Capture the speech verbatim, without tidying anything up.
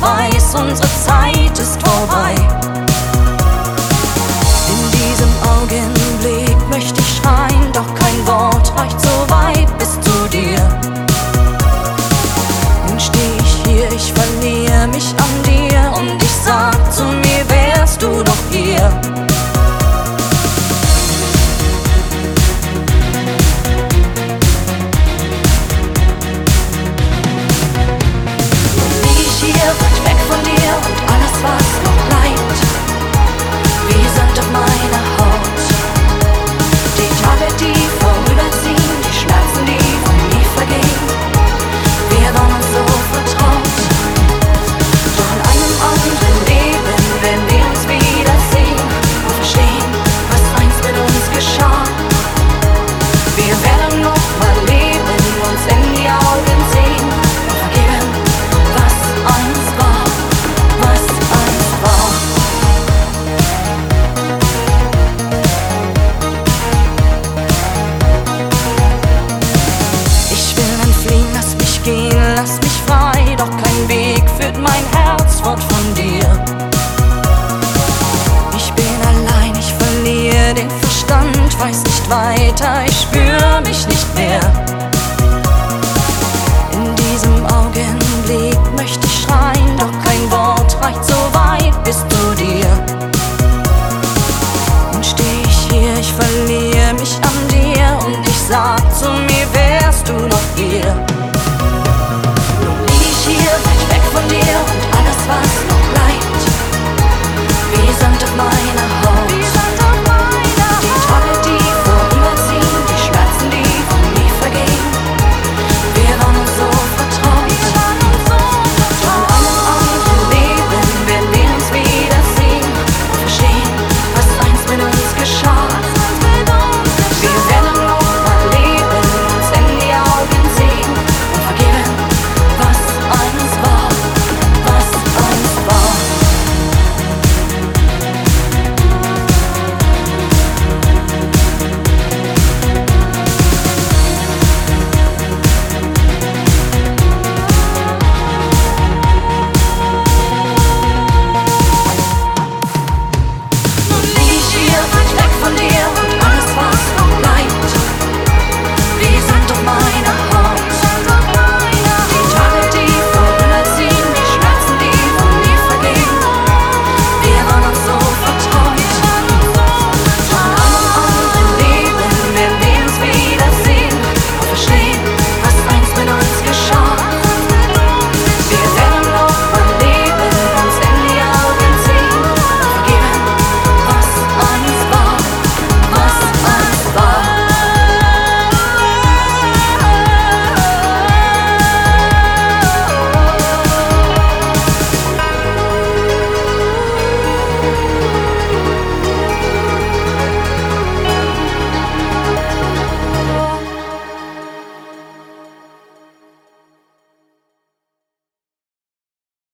weiß, unsere Zeit ist vorbei. In diesem Augenblick möchte ich schreien, doch kein Wort reicht so weit bis zu dir. Nun steh ich hier, ich verliere mich an dir und ich sag zu mir, wärst du doch hier. Weit weg von dir und alles, was noch bleibt, wie Sand auf meiner Haut. Die Tage, die vorüberziehen, die Schmerzen, die von nie vergehen. Wir waren uns so vertraut, doch in einem anderen Leben werden wir uns wiedersehen und verstehen, was einst mit uns geschah. Wir werden noch mal leben, uns in die Augen sehen und vergeben, was einst war, was einst war. Ich will entfliehen, lass mich gehen, lass mich frei, doch kein Weg führt mein Herz fort von dir. Ich bin allein, ich verliere den Verstand, weiß nicht weiter, ich spüre